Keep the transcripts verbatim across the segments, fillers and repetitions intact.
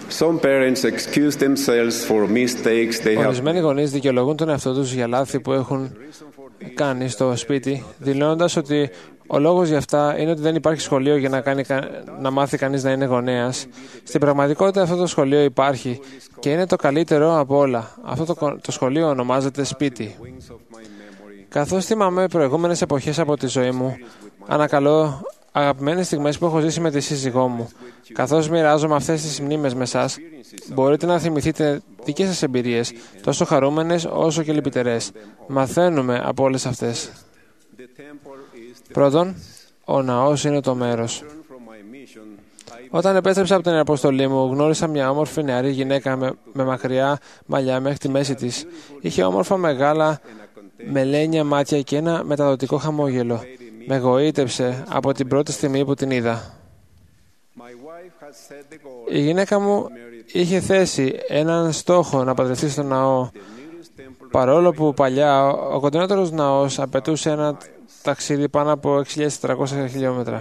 Some parents excuse themselves for mistakes they have. Ορισμένοι γονείς δικαιολογούν τον εαυτό τους για λάθη που έχουν κάνει στο σπίτι, δηλώνοντας ότι ο λόγος για αυτά είναι ότι δεν υπάρχει σχολείο για να, κάνει, να μάθει κανείς να είναι γονέας. Στην πραγματικότητα αυτό το σχολείο υπάρχει και είναι το καλύτερο από όλα. Αυτό το, το σχολείο ονομάζεται σπίτι. Καθώς θυμάμαι προηγούμενες εποχές από τη ζωή μου, ανακαλώ αγαπημένες στιγμές που έχω ζήσει με τη σύζυγό μου. Καθώς μοιράζομαι αυτές τις μνήμες με εσάς, μπορείτε να θυμηθείτε δικές σας εμπειρίες, τόσο χαρούμενες όσο και λυπητερές. Μαθαίνουμε από όλες αυτές. Πρώτον, ο ναός είναι το μέρος. Όταν επέστρεψα από την αποστολή μου, γνώρισα μια όμορφη νεαρή γυναίκα με, με μακριά μαλλιά μέχρι τη μέση της. Είχε όμορφα μεγάλα μελένια μάτια και ένα μεταδοτικό χαμόγελο. Με εγωίτευσε από την πρώτη στιγμή που την είδα. Η γυναίκα μου είχε θέσει έναν στόχο να παντρευτεί στο ναό, παρόλο που παλιά ο κοντινότερος ναός απαιτούσε ένα ταξίδι πάνω από έξι χιλιάδες τετρακόσια χιλιόμετρα.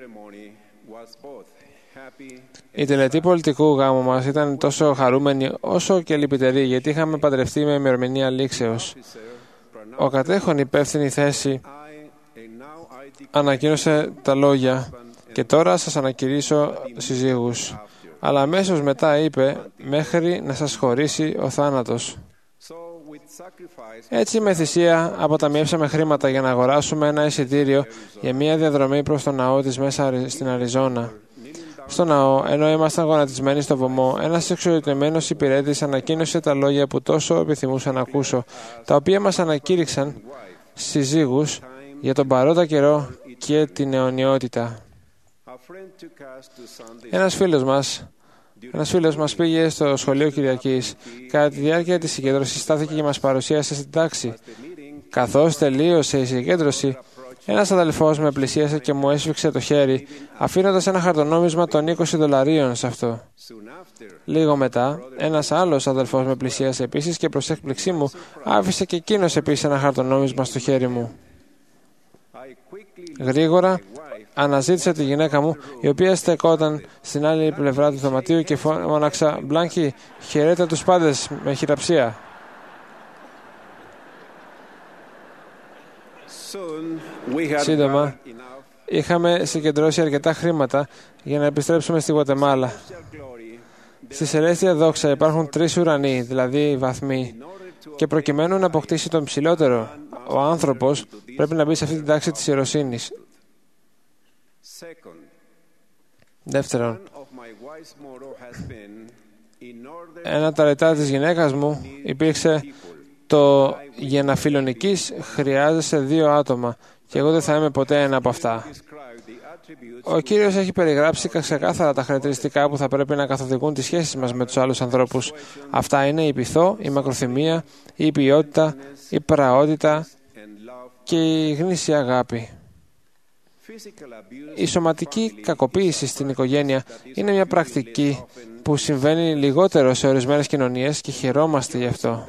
Η τελετή πολιτικού γάμου μας ήταν τόσο χαρούμενη όσο και λυπητερή, γιατί είχαμε παντρευτεί με ημερομηνία λήξεως. Ο κατέχον υπεύθυνη θέση ανακοίνωσε τα λόγια «Και τώρα σας ανακηρύσω συζύγους». Αλλά αμέσως μετά είπε «Μέχρι να σας χωρίσει ο θάνατος». Έτσι με θυσία αποταμιεύσαμε χρήματα για να αγοράσουμε ένα εισιτήριο για μια διαδρομή προς το ναό της μέσα στην Αριζόνα. Στο ναό, ενώ ήμασταν γονατισμένοι στο βωμό, ένας εξοριτεμένος υπηρέτης ανακοίνωσε τα λόγια που τόσο επιθυμούσα να ακούσω, τα οποία μας ανακήρυξαν συζύγους για τον παρόντα καιρό και την αιωνιότητα. Ένας φίλος μας, ένας φίλος μας πήγε στο σχολείο Κυριακής. Κατά τη διάρκεια της συγκέντρωσης στάθηκε και μας παρουσίασε στην τάξη. Καθώς τελείωσε η συγκέντρωση, ένας αδελφός με πλησίασε και μου έσφιξε το χέρι, αφήνοντας ένα χαρτονόμισμα των είκοσι δολαρίων σε αυτό. Λίγο μετά, ένας άλλος αδελφός με πλησίασε επίσης και προς έκπληξή μου άφησε και εκείνος επίσης ένα χαρτονόμισμα στο χέρι μου. Γρήγορα αναζήτησα τη γυναίκα μου, η οποία στεκόταν στην άλλη πλευρά του δωματίου και φώναξα «Μπλάνκι, χαιρέτα τους πάντες» με χειραψία. Σύντομα, είχαμε συγκεντρώσει αρκετά χρήματα για να επιστρέψουμε στη Γουατεμάλα. Στη Σελέστια Δόξα υπάρχουν τρεις ουρανοί, δηλαδή βαθμοί, και προκειμένου να αποκτήσει τον ψηλότερο, ο άνθρωπος πρέπει να μπει σε αυτή την τάξη της ιεροσύνης. Δεύτερον, ένα ταλετά της γυναίκας μου υπήρξε το «Για να φιλονικείς χρειάζεσαι δύο άτομα και εγώ δεν θα είμαι ποτέ ένα από αυτά». Ο Κύριος έχει περιγράψει ξεκάθαρα τα χαρακτηριστικά που θα πρέπει να καθοδηγούν τις σχέσεις μας με τους άλλους ανθρώπους. Αυτά είναι η πειθό, η μακροθυμία, η ποιότητα, η πραότητα και η γνήσια αγάπη. Η σωματική κακοποίηση στην οικογένεια είναι μια πρακτική που συμβαίνει λιγότερο σε ορισμένες κοινωνίες και χαιρόμαστε γι' αυτό.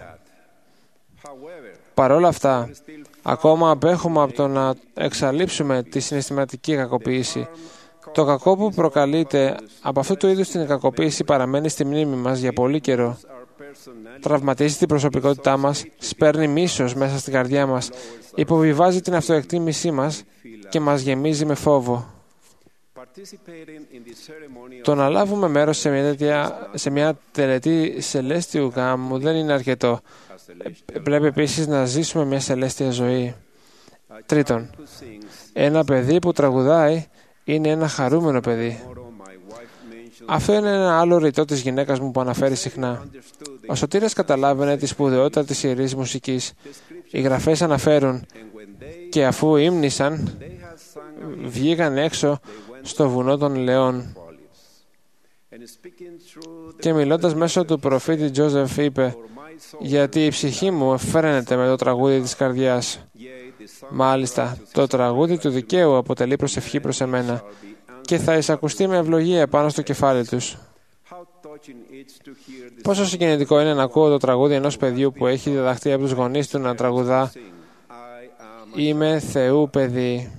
Παρ' όλα αυτά, ακόμα απέχουμε από το να εξαλείψουμε τη συναισθηματική κακοποίηση. Το κακό που προκαλείται από αυτού του είδους την κακοποίηση παραμένει στη μνήμη μας για πολύ καιρό. Τραυματίζει την προσωπικότητά μας, σπέρνει μίσος μέσα στην καρδιά μας, υποβιβάζει την αυτοεκτίμησή μας και μας γεμίζει με φόβο. Το να λάβουμε μέρος σε μια, τέτοια, σε μια τελετή σελέστιου γάμου δεν είναι αρκετό. Πρέπει επίσης να ζήσουμε μια σελέστια ζωή. Τρίτον, ένα παιδί που τραγουδάει είναι ένα χαρούμενο παιδί. Αυτό είναι ένα άλλο ρητό της γυναίκας μου που αναφέρει συχνά. Ο Σωτήρας καταλάβαινε τη σπουδαιότητα της ιερής μουσικής. Οι γραφές αναφέρουν «Και αφού ύμνησαν, βγήκαν έξω στο βουνό των Λεών». Και μιλώντας μέσω του προφήτη Τζόζεφ είπε «Γιατί η ψυχή μου φέρνεται με το τραγούδι της καρδιάς». Μάλιστα, το τραγούδι του δικαίου αποτελεί προσευχή προς εμένα και θα εισακουστεί με ευλογία πάνω στο κεφάλι τους. Πόσο συγκινητικό είναι να ακούω το τραγούδι ενός παιδιού που έχει διδαχθεί από τους γονείς του να τραγουδά «Είμαι Θεού παιδί».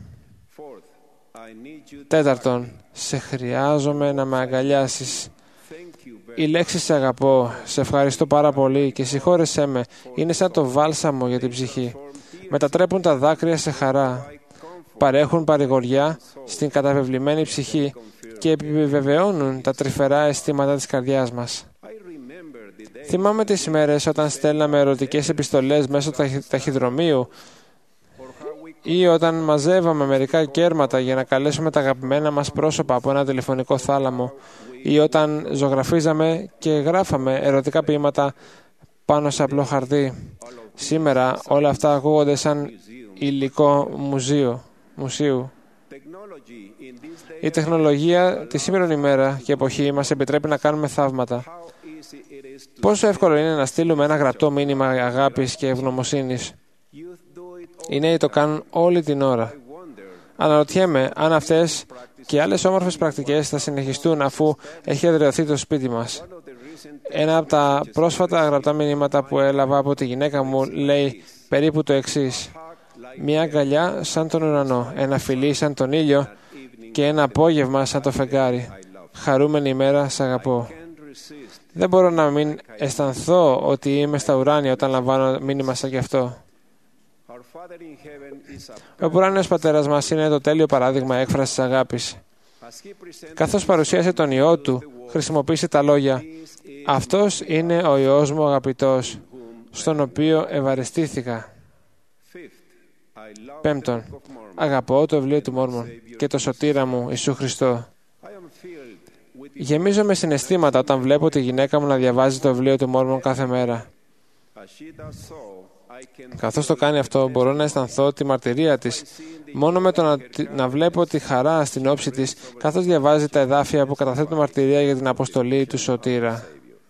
Τέταρτον, σε χρειάζομαι να με αγκαλιάσεις. Οι λέξεις «σε αγαπώ», «σε ευχαριστώ πάρα πολύ» και «συγχώρεσέ με» είναι σαν το βάλσαμο για την ψυχή. Μετατρέπουν τα δάκρυα σε χαρά. Παρέχουν παρηγοριά στην καταβεβλημένη ψυχή και επιβεβαιώνουν τα τρυφερά αισθήματα της καρδιάς μας. Θυμάμαι τις ημέρες όταν στέλναμε ερωτικές επιστολές μέσω ταχυδρομείου ή όταν μαζεύαμε μερικά κέρματα για να καλέσουμε τα αγαπημένα μας πρόσωπα από ένα τηλεφωνικό θάλαμο ή όταν ζωγραφίζαμε και γράφαμε ερωτικά ποίηματα πάνω σε απλό χαρτί. Σήμερα όλα αυτά ακούγονται σαν υλικό μουζείο, μουσείου. Η τεχνολογία τη σήμερα ημέρα και εποχή μας επιτρέπει να κάνουμε θαύματα. Πόσο εύκολο είναι να στείλουμε ένα γραπτό μήνυμα αγάπης και ευγνωμοσύνης. Οι νέοι το κάνουν όλη την ώρα. Αναρωτιέμαι αν αυτές και άλλες όμορφες πρακτικές θα συνεχιστούν αφού έχει εδραιωθεί το σπίτι μας. Ένα από τα πρόσφατα γραπτά μηνύματα που έλαβα από τη γυναίκα μου λέει περίπου το εξής: μια αγκαλιά σαν τον ουρανό, ένα φιλί σαν τον ήλιο και ένα απόγευμα σαν το φεγγάρι. Χαρούμενη ημέρα, σ' αγαπώ. Δεν μπορώ να μην αισθανθώ ότι είμαι στα ουράνια όταν λαμβάνω μήνυμα σαν κι αυτό. Ο ουράνιος πατέρας μας είναι το τέλειο παράδειγμα έκφρασης αγάπης. Καθώς παρουσίασε τον Υιό Του, χρησιμοποίησε τα λόγια «Αυτός είναι ο Υιός μου αγαπητός, στον οποίο ευαριστήθηκα». Πέμπτον, αγαπώ το βιβλίο του Μόρμον και το σωτήρα μου, Ιησού Χριστό. Γεμίζω με συναισθήματα όταν βλέπω τη γυναίκα μου να διαβάζει το βιβλίο του Μόρμον κάθε μέρα. Καθώς το κάνει αυτό, μπορώ να αισθανθώ τη μαρτυρία της, μόνο με το να, να βλέπω τη χαρά στην όψη της, καθώς διαβάζει τα εδάφια που καταθέτουν μαρτυρία για την αποστολή του σωτήρα.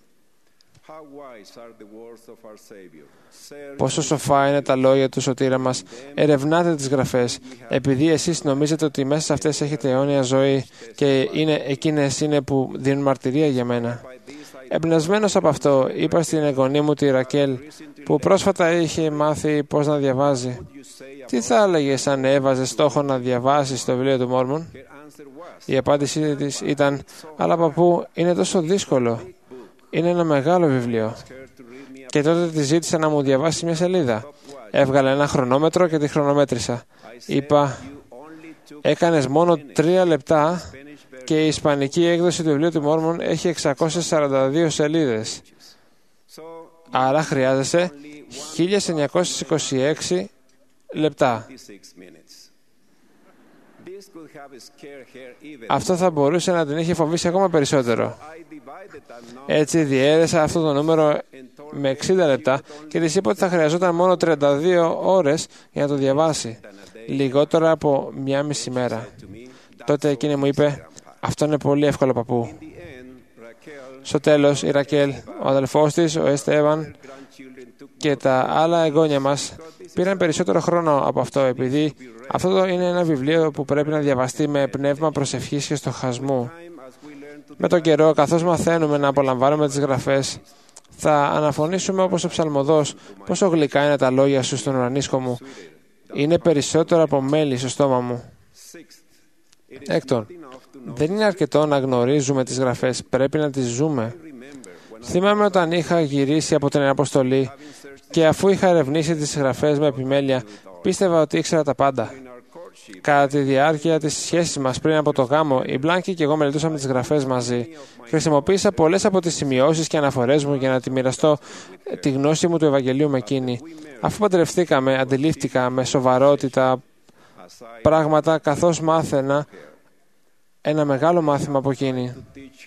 Πόσο σοφά είναι τα λόγια του σωτήρα μας. Ερευνάτε τις γραφές, επειδή εσείς νομίζετε ότι μέσα σε αυτές έχετε αιώνια ζωή και είναι, εκείνες είναι που δίνουν μαρτυρία για μένα. Εμπνευσμένος από αυτό, είπα στην εγγονή μου τη Ρακέλ, που πρόσφατα είχε μάθει πώς να διαβάζει. Τι θα έλεγες αν έβαζε στόχο να διαβάσεις το βιβλίο του Μόρμον? Η απάντησή της ήταν, αλλά παππού, είναι τόσο δύσκολο. Είναι ένα μεγάλο βιβλίο. Και τότε τη ζήτησα να μου διαβάσει μια σελίδα. Έβγαλε ένα χρονόμετρο και τη χρονομέτρησα. Είπα, έκανες μόνο τρία λεπτά και η ισπανική έκδοση του βιβλίου του Μόρμον έχει εξακόσιες σαράντα δύο σελίδες. Άρα χρειάζεσαι χίλια εννιακόσιες είκοσι έξι λεπτά. Αυτό θα μπορούσε να την είχε φοβήσει ακόμα περισσότερο. Έτσι διέρεσα αυτό το νούμερο με εξήντα λεπτά και της είπα ότι θα χρειαζόταν μόνο τριάντα δύο ώρες για να το διαβάσει. Λιγότερο από μια μισή μέρα. Τότε εκείνη μου είπε, αυτό είναι πολύ εύκολο παππού. Στο τέλος η Ρακέλ, ο αδελφός της, ο Εστέβαν και τα άλλα εγγόνια μας πήραν περισσότερο χρόνο από αυτό, επειδή αυτό είναι ένα βιβλίο που πρέπει να διαβαστεί με πνεύμα προσευχής και στοχασμού. Με τον καιρό, καθώς μαθαίνουμε να απολαμβάνουμε τις γραφές, θα αναφωνήσουμε όπως ο ψαλμοδός πόσο γλυκά είναι τα λόγια σου στον ουρανίσκο μου. Είναι περισσότερο από μέλι στο στόμα μου. Έκτον, δεν είναι αρκετό να γνωρίζουμε τις γραφές, πρέπει να τις ζούμε. Θυμάμαι όταν είχα γυρίσει από την αποστολή και αφού είχα ερευνήσει τις γραφές με επιμέλεια, πίστευα ότι ήξερα τα πάντα. Κατά τη διάρκεια της σχέσης μας πριν από το γάμο, η Μπλάνκη και εγώ μελετούσαμε τις γραφές μαζί. Χρησιμοποίησα πολλές από τις σημειώσεις και αναφορές μου για να τη μοιραστώ τη γνώση μου του Ευαγγελίου με εκείνη. Αφού παντρευτήκαμε, αντιλήφθηκα με σοβαρότητα πράγματα, καθώς μάθαινα ένα μεγάλο μάθημα από εκείνη.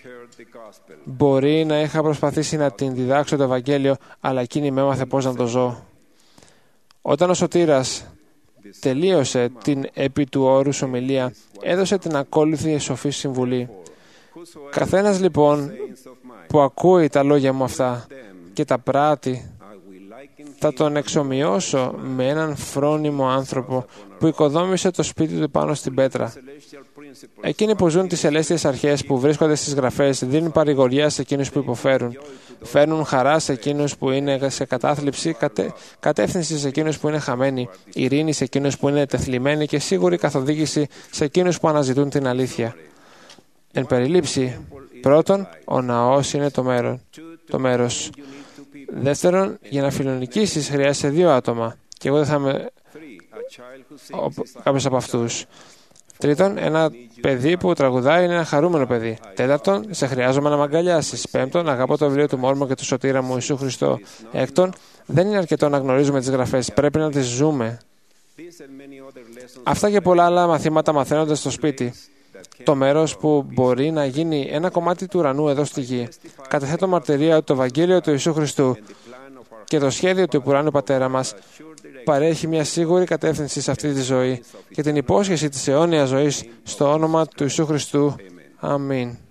Μπορεί να είχα προσπαθήσει να την διδάξω το Ευαγγέλιο, αλλά εκείνη με έμαθε πώς να το ζω. Όταν ο σωτήρας τελείωσε την επί του όρους ομιλία, έδωσε την ακόλουθη σοφή συμβουλή. Καθένας λοιπόν που ακούει τα λόγια μου αυτά και τα πράττει, θα τον εξομοιώσω με έναν φρόνιμο άνθρωπο που οικοδόμησε το σπίτι του πάνω στην πέτρα. Εκείνοι που ζουν τις ελεύθερες αρχές που βρίσκονται στις γραφές δίνουν παρηγοριά σε εκείνους που υποφέρουν. Φέρνουν χαρά σε εκείνους που είναι σε κατάθλιψη, κατε... κατεύθυνση σε εκείνους που είναι χαμένοι, ειρήνη σε εκείνους που είναι τεθλιμμένοι και σίγουρη καθοδήγηση σε εκείνους που αναζητούν την αλήθεια. Εν περιλήψει, Πρώτον, ο ναός είναι το, μέρο, το μέρος. Δεύτερον, για να φιλονικήσεις χρειάζεσαι δύο άτομα. Και εγώ δεν θα είμαι κάποιος από αυτούς. Τρίτον, ένα παιδί που τραγουδάει είναι ένα χαρούμενο παιδί. Τέταρτον, σε χρειάζομαι να μ' αγκαλιάσεις. Πέμπτον, αγαπώ το βιβλίο του Μόρμον και του σωτήρα μου Ιησού Χριστό. Έκτον, δεν είναι αρκετό να γνωρίζουμε τις γραφές. Πρέπει να τις ζούμε. Αυτά και πολλά άλλα μαθήματα μαθαίνοντας στο σπίτι. Το μέρος που μπορεί να γίνει ένα κομμάτι του ουρανού εδώ στη γη. Καταθέτω μαρτυρία ότι το Ευαγγέλιο του Ιησού Χριστού και το σχέδιο του ουράνιου Πατέρα μας παρέχει μια σίγουρη κατεύθυνση σε αυτή τη ζωή και την υπόσχεση της αιώνιας ζωής στο όνομα του Ιησού Χριστού. Αμήν.